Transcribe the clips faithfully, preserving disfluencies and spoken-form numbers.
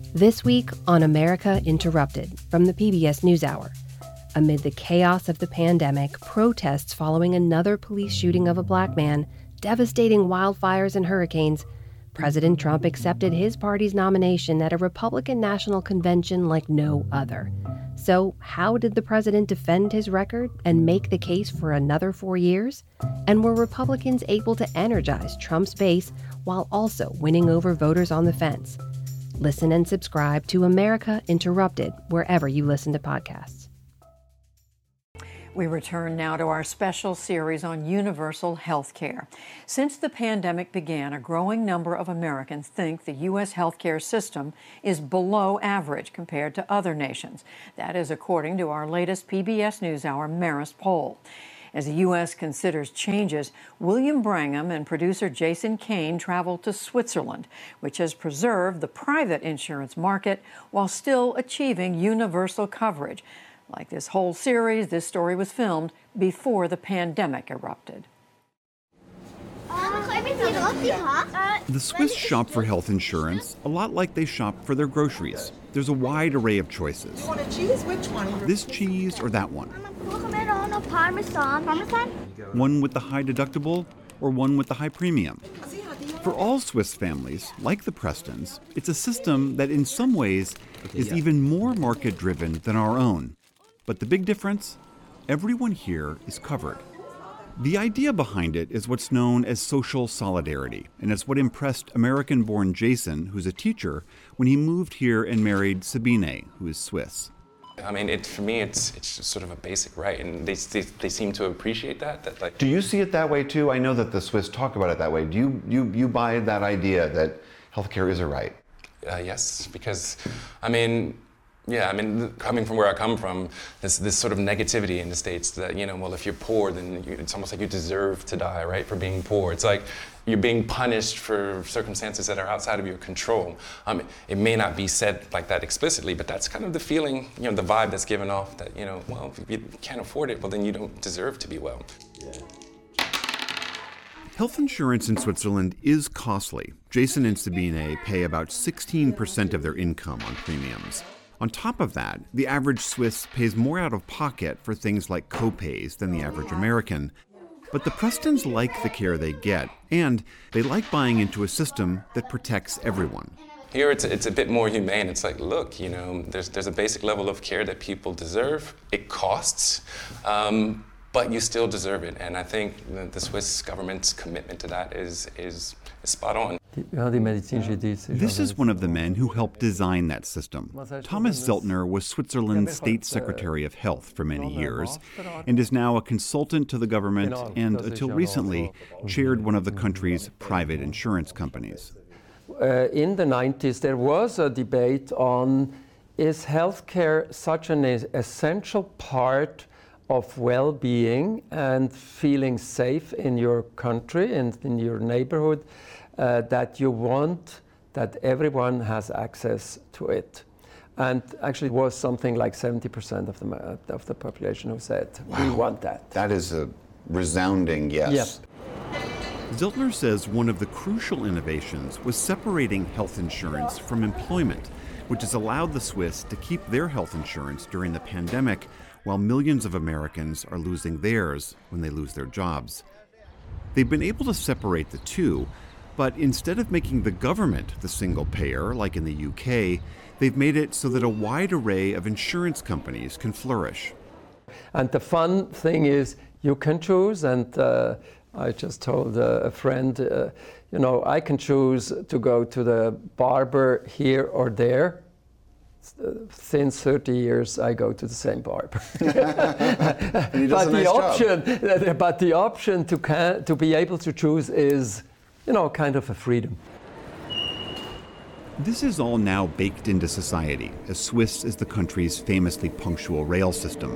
This week on America Interrupted from the P B S NewsHour. Amid the chaos of the pandemic, protests following another police shooting of a black man, devastating wildfires and hurricanes, President Trump accepted his party's nomination at a Republican National Convention like no other. So, how did the president defend his record and make the case for another four years? And were Republicans able to energize Trump's base while also winning over voters on the fence? Listen and subscribe to America Interrupted wherever you listen to podcasts. We return now to our special series on universal health care. Since the pandemic began, a growing number of Americans think the U S healthcare system is below average compared to other nations. That is according to our latest P B S NewsHour Marist poll. As the U S considers changes, William Brangham and producer Jason Kane traveled to Switzerland, which has preserved the private insurance market while still achieving universal coverage. Like this whole series, this story was filmed before the pandemic erupted. The Swiss shop for health insurance a lot like they shop for their groceries. There's a wide array of choices. You want a cheese? Which one? This cheese or that one? Parmesan. Parmesan? One with the high deductible or one with the high premium? For all Swiss families, like the Prestons, it's a system that in some ways is even more market-driven than our own. But the big difference? Everyone here is covered. The idea behind it is what's known as social solidarity, and it's what impressed American-born Jason, who's a teacher, when he moved here and married Sabine, who is Swiss. I mean, it, for me, it's it's just sort of a basic right, and they, they they seem to appreciate that. That like. Do you see it that way too? I know that the Swiss talk about it that way. Do you you you buy that idea that healthcare is a right? Uh, yes, because, I mean. Yeah, I mean, coming from where I come from, this this sort of negativity in the States that, you know, well, if you're poor, then you, it's almost like you deserve to die, right, for being poor. It's like you're being punished for circumstances that are outside of your control. Um, it may not be said like that explicitly, but that's kind of the feeling, you know, the vibe that's given off that, you know, well, if you can't afford it, well, then you don't deserve to be well. Yeah. Health insurance in Switzerland is costly. Jason and Sabine pay about sixteen percent of their income on premiums. On top of that, the average Swiss pays more out of pocket for things like co-pays than the average American. But the Prestons like the care they get, and they like buying into a system that protects everyone. Here it's it's a bit more humane. It's like, look, you know, there's there's a basic level of care that people deserve. It costs, um, but you still deserve it. And I think the, the Swiss government's commitment to that is is, is spot on. This is one of the men who helped design that system. Thomas Zeltner was Switzerland's State Secretary of Health for many years and is now a consultant to the government and, until recently, chaired one of the country's private insurance companies. Uh, in the nineties, there was a debate on, is healthcare such an essential part of well-being and feeling safe in your country and in your neighborhood, Uh, that you want that everyone has access to it. And actually it was something like seventy percent of the uh, of the population who said, wow, we want that. That is a resounding yes. Yep. Zeltner says one of the crucial innovations was separating health insurance from employment, which has allowed the Swiss to keep their health insurance during the pandemic while millions of Americans are losing theirs when they lose their jobs. They've been able to separate the two, but instead of making the government the single payer, like in the U K, they've made it so that a wide array of insurance companies can flourish. And the fun thing is you can choose, and uh, I just told uh, a friend, uh, you know, I can choose to go to the barber here or there. Since thirty years, I go to the same barber. but the nice option, but the option to can, to be able to choose is, you know, kind of a freedom. This is all now baked into society, as Swiss is the country's famously punctual rail system.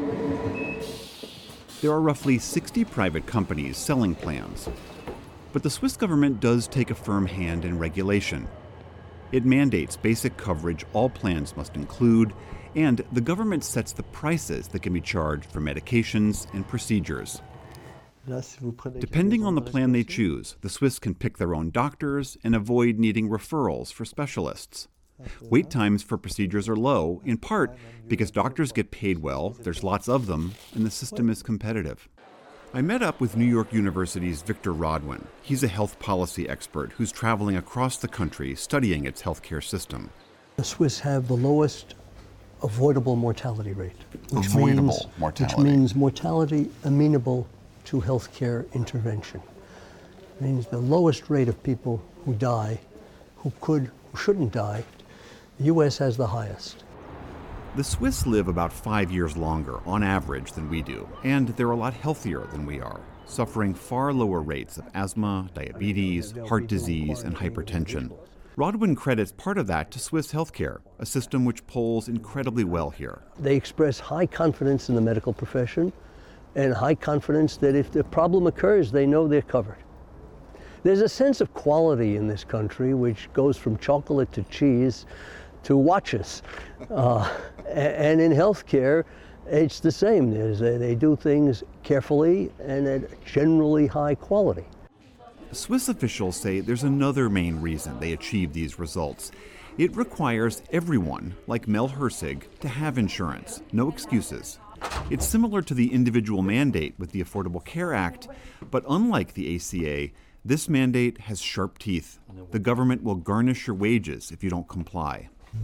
There are roughly sixty private companies selling plans. But the Swiss government does take a firm hand in regulation. It mandates basic coverage all plans must include, and the government sets the prices that can be charged for medications and procedures. Depending on the plan they choose, the Swiss can pick their own doctors and avoid needing referrals for specialists. Wait times for procedures are low, in part because doctors get paid well, there's lots of them, and the system is competitive. I met up with New York University's Victor Rodwin. He's a health policy expert who's traveling across the country studying its healthcare system. The Swiss have the lowest avoidable mortality rate, which avoidable means, mortality. which means mortality amenable to healthcare intervention. It means the lowest rate of people who die, who could, who shouldn't die. The U S has the highest. The Swiss live about five years longer, on average, than we do, and they're a lot healthier than we are, suffering far lower rates of asthma, diabetes, heart disease, and hypertension. Rodwin credits part of that to Swiss healthcare, a system which polls incredibly well here. They express high confidence in the medical profession and high confidence that if the problem occurs, they know they're covered. There's a sense of quality in this country which goes from chocolate to cheese to watches. Uh, and in healthcare, it's the same. There's, they do things carefully and at generally high quality. Swiss officials say there's another main reason they achieve these results. It requires everyone, like Mel Hersig, to have insurance, no excuses. It's similar to the individual mandate with the Affordable Care Act, but unlike the A C A, this mandate has sharp teeth. The government will garnish your wages if you don't comply.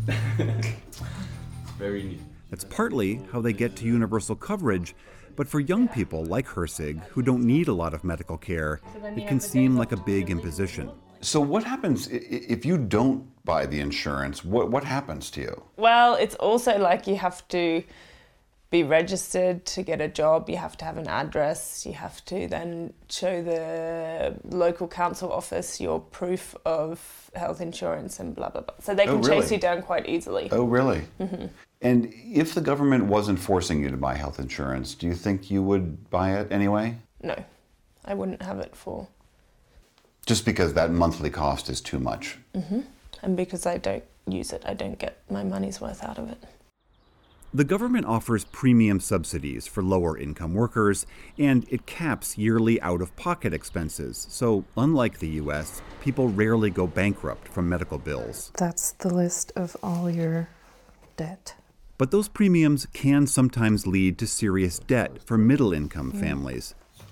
Very neat. That's partly how they get to universal coverage, but for young people like Hersig, who don't need a lot of medical care, it can seem like a big imposition. So what happens i- if you don't buy the insurance? What, what happens to you? Well, it's also like you have to be registered to get a job, you have to have an address, you have to then show the local council office your proof of health insurance and blah, blah, blah. So they can Oh, really? chase you down quite easily. Oh, really? Mm-hmm. And if the government wasn't forcing you to buy health insurance, do you think you would buy it anyway? No, I wouldn't have it for. Just because that monthly cost is too much? Mm-hmm. And because I don't use it, I don't get my money's worth out of it. The government offers premium subsidies for lower income workers, and it caps yearly out-of-pocket expenses. So, unlike the U S, people rarely go bankrupt from medical bills. That's the list of all your debt. But those premiums can sometimes lead to serious debt for middle-income Mm. families.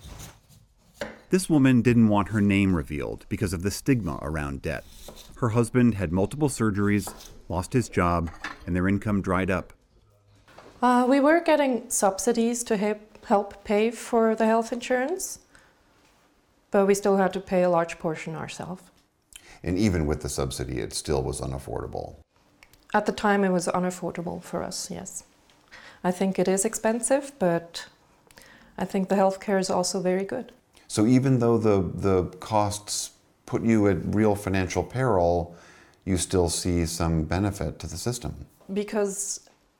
This woman didn't want her name revealed because of the stigma around debt. Her husband had multiple surgeries, lost his job, and their income dried up. Uh, we were getting subsidies to help, help pay for the health insurance, but we still had to pay a large portion ourselves. And even with the subsidy, it still was unaffordable. At the time, it was unaffordable for us, yes. I think it is expensive, but I think the healthcare is also very good. So even though the, the costs put you at real financial peril, you still see some benefit to the system. Because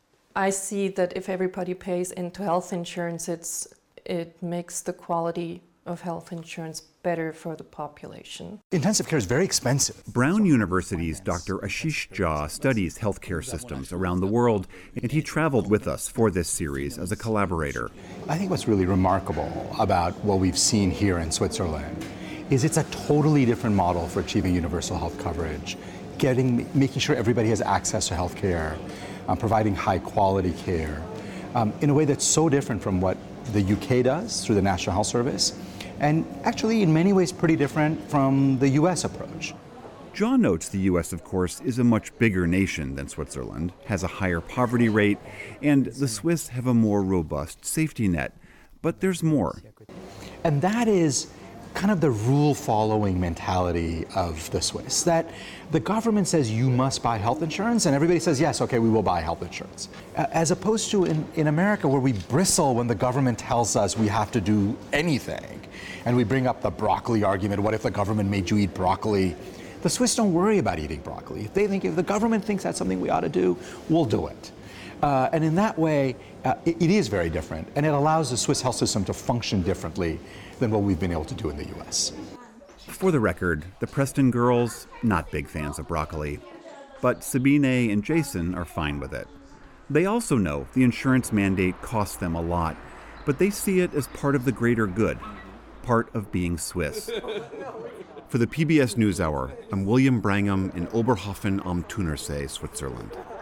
I see that if everybody pays into health insurance, it's, it makes the quality of health insurance better for the population. Intensive care is very expensive. Brown University's Doctor Ashish Jha studies healthcare systems around the world, and he traveled with us for this series as a collaborator. I think what's really remarkable about what we've seen here in Switzerland is it's a totally different model for achieving universal health coverage, getting, making sure everybody has access to health care, um, providing high quality care, um, in a way that's so different from what the U K does through the National Health Service, and actually in many ways pretty different from the U S approach. Jha notes the U S, of course, is a much bigger nation than Switzerland, has a higher poverty rate, and the Swiss have a more robust safety net. But there's more. And that is kind of the rule-following mentality of the Swiss, that the government says you must buy health insurance, and everybody says, yes, okay, we will buy health insurance. As opposed to in, in America, where we bristle when the government tells us we have to do anything. And we bring up the broccoli argument, what if the government made you eat broccoli? The Swiss don't worry about eating broccoli. If they think, if the government thinks that's something we ought to do, we'll do it. Uh, and in that way, uh, it, it is very different, and it allows the Swiss health system to function differently than what we've been able to do in the U S. For the record, the Preston girls, not big fans of broccoli. But Sabine and Jason are fine with it. They also know the insurance mandate costs them a lot, but they see it as part of the greater good, part of being Swiss. For the P B S NewsHour, I'm William Brangham in Oberhofen am Thunersee, Switzerland.